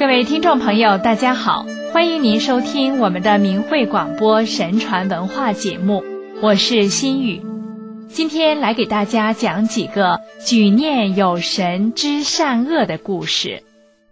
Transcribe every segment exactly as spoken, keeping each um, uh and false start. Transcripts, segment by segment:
位听众朋友大家好，欢迎您收听我们的明慧广播神传文化节目，我是心雨。今天来给大家讲几个举念有神知善恶的故事。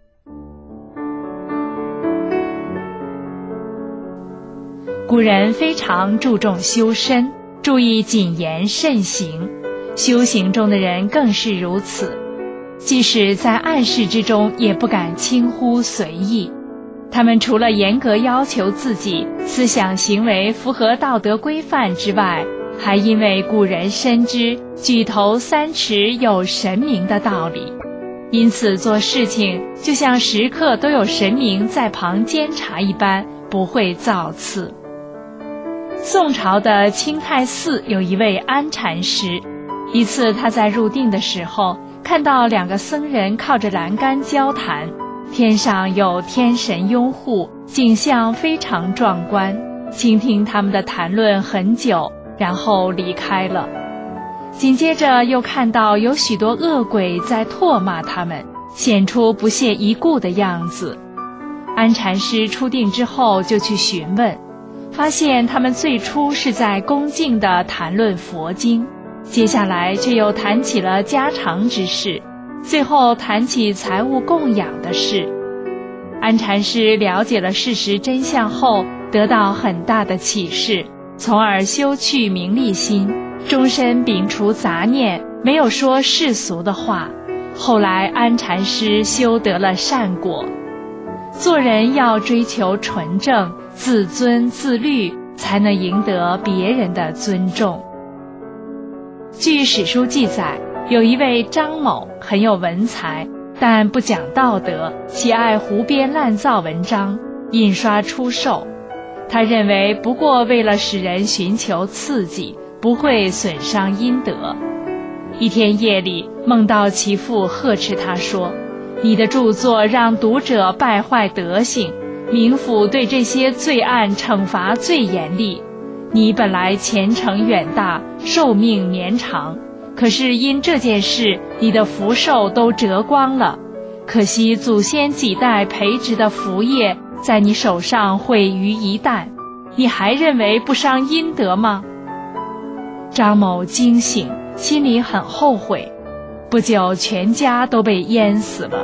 古人非常注重修身，注意谨言慎行，修行中的人更是如此，即使在暗室之中也不敢轻忽随意。他们除了严格要求自己思想行为符合道德规范之外，还因为古人深知举头三尺有神明的道理，因此做事情就像时刻都有神明在旁监察一般，不会造次。宋朝的清泰寺有一位安禅师，一次他在入定的时候，看到两个僧人靠着栏杆交谈，天上有天神拥护，景象非常壮观，倾听他们的谈论很久，然后离开了。紧接着又看到有许多恶鬼在唾骂他们，显出不屑一顾的样子。安禅师出定之后就去询问，发现他们最初是在恭敬地谈论佛经，接下来却又谈起了家常之事，最后谈起财物供养的事。安禅师了解了事实真相后，得到很大的启示，从而修去名利心，终身摒除杂念，没有说世俗的话。后来安禅师修得了善果。做人要追求纯正，自尊自律，才能赢得别人的尊重。据史书记载，有一位张某很有文才，但不讲道德，喜爱胡编乱造文章，印刷出售。他认为不过为了使人寻求刺激，不会损伤阴德。一天夜里，梦到其父呵斥他说，你的著作让读者败坏德行，冥府对这些罪案惩罚最严厉。你本来前程远大，寿命绵长，可是因这件事，你的福寿都折光了。可惜祖先几代培植的福业，在你手上毁于一旦，你还认为不伤阴德吗？张某惊醒，心里很后悔，不久全家都被淹死了。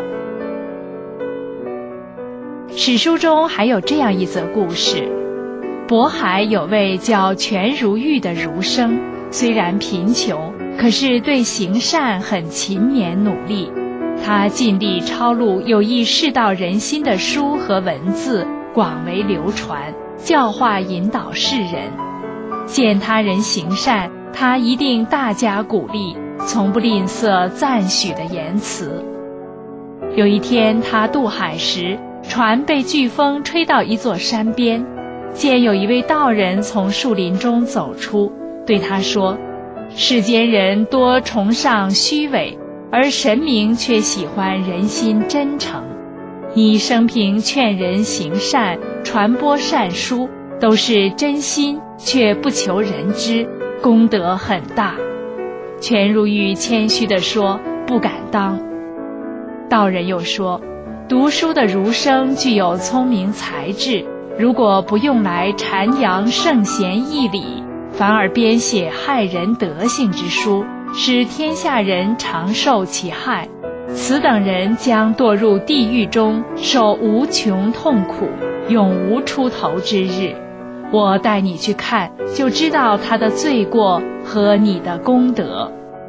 史书中还有这样一则故事，渤海有位叫全如玉的儒生，虽然贫穷，可是对行善很勤勉努力。他尽力抄录有益世道人心的书和文字，广为流传，教化引导世人。见他人行善，他一定大加鼓励，从不吝啬赞许的言辞。有一天他渡海时，船被飓风吹到一座山边，见有一位道人从树林中走出，对他说，世间人多崇尚虚伪，而神明却喜欢人心真诚。你生平劝人行善，传播善书，都是真心，却不求人知，功德很大。全如玉谦虚地说，不敢当。道人又说，读书的儒生具有聪明才智，如果不用来阐扬圣贤义理，反而编写害人德行之书，使天下人常受其害，此等人将堕入地狱中，受无穷痛苦，永无出头之日。我带你去看，就知道他的罪过和你的功德。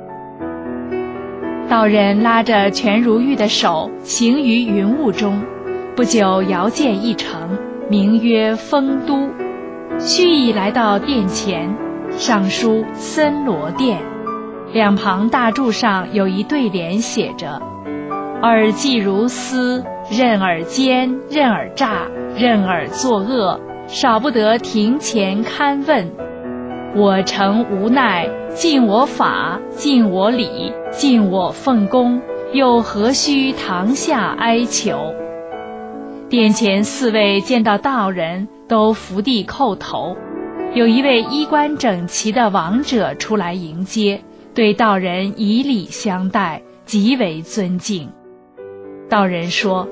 道人拉着全如玉的手，行于云雾中，不久遥见一城，名曰丰都。须臾来到殿前，上书森罗殿，两旁大柱上有一对联写着，尔既如斯，任尔奸，任尔诈，任尔作恶，少不得庭前勘问。我诚无奈，尽我法，尽我理，尽我奉公，又何须堂下哀求？殿前四位见到道人，都伏地叩头。有一位衣冠整齐的王者出来迎接，对道人以礼相待，极为尊敬。道人说，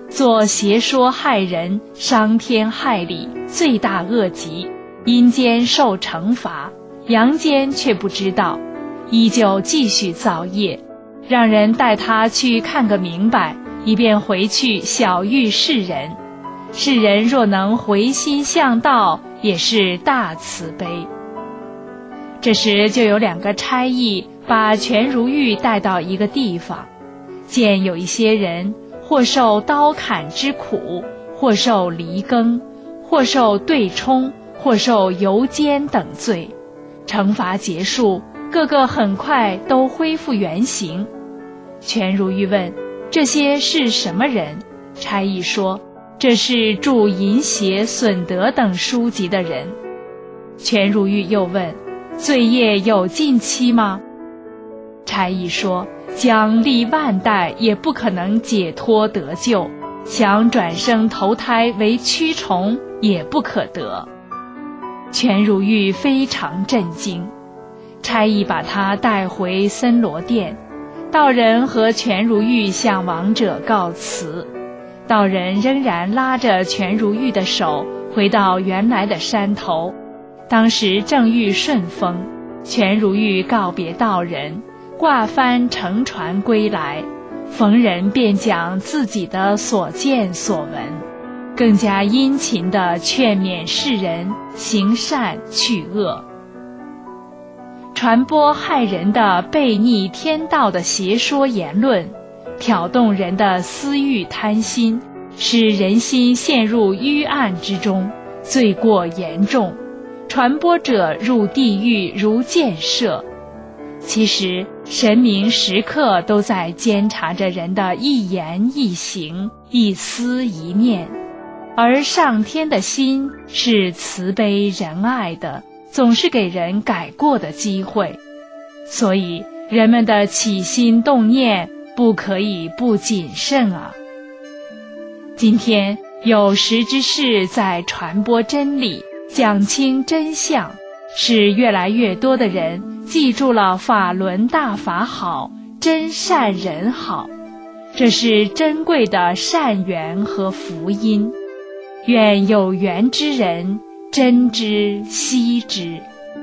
做邪说害人、伤天害理，罪大恶极，阴间受惩罚，阳间却不知道，依旧继续造业，让人带他去看个明白，以便回去晓谕世人。世人若能回心向道，也是大慈悲。这时就有两个差役把全如玉带到一个地方，见有一些人或受刀砍之苦，或受离羹，或受对冲，或受油煎等罪。惩罚结束，个个很快都恢复原形。全如玉问：这些是什么人？差役说：这是著淫邪损德等书籍的人。全如玉又问：罪业有尽期吗？差役说：将历万代也不可能解脱得救，想转生投胎为蛆虫也不可得。全如玉非常震惊，差役把他带回森罗殿，道人和全如玉向亡者告辞，道人仍然拉着全如玉的手回到原来的山头。当时正遇顺风，全如玉告别道人，挂帆乘船归来，逢人便讲自己的所见所闻，更加殷勤地劝勉世人行善去恶。传播害人的悖逆天道的邪说言论，挑动人的私欲贪心，使人心陷入淤暗之中，罪过严重，传播者入地狱如箭射。其实神明时刻都在监察着人的一言一行、一思一念，而上天的心是慈悲仁爱的，总是给人改过的机会。所以人们的起心动念不可以不谨慎啊。今天有识之士在传播真理，讲清真相，使越来越多的人记住了法轮大法好，真善人好，这是珍贵的善缘和福音。愿有缘之人珍之惜之。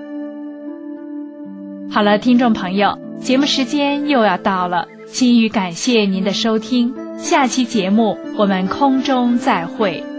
好了，听众朋友，节目时间又要到了，心语感谢您的收听，下期节目我们空中再会。